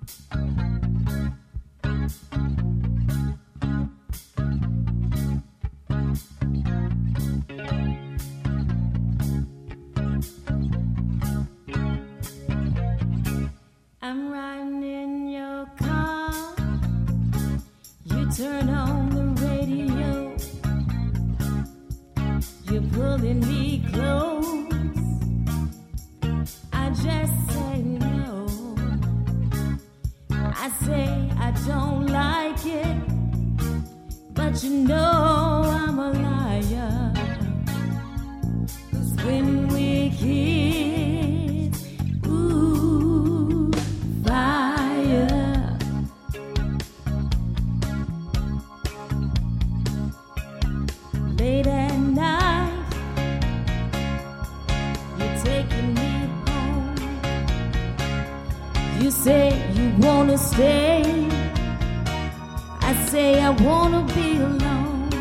I'm riding in your car. You turn on the radio. You're pulling me close. I just say no. I say I don't like it, but you know I'm a liar. 'Cause when we kiss, ooh, fire. Late at night, you're taking me home. You say you wanna stay. I say I wanna be alone.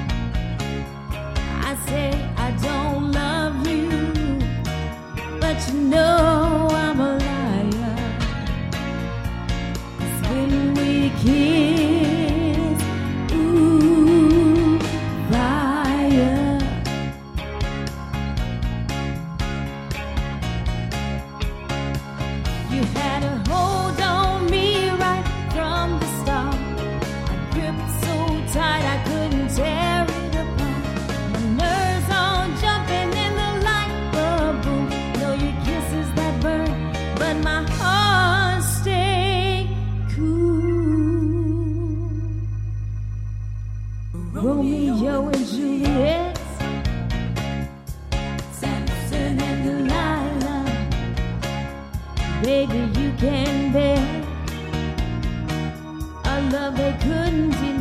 I say I don't love you, but you know I'm a liar. 'Cause when we kiss, ooh, fire. You had a hold on me right from the start. I gripped so tight I couldn't tear it apart. My nerves all jumping in the light bulb boom. Know your kisses that burn, but my heart stayed cool. Romeo and Juliet, Samson and Delilah. Baby, you can bear a love they couldn't deny.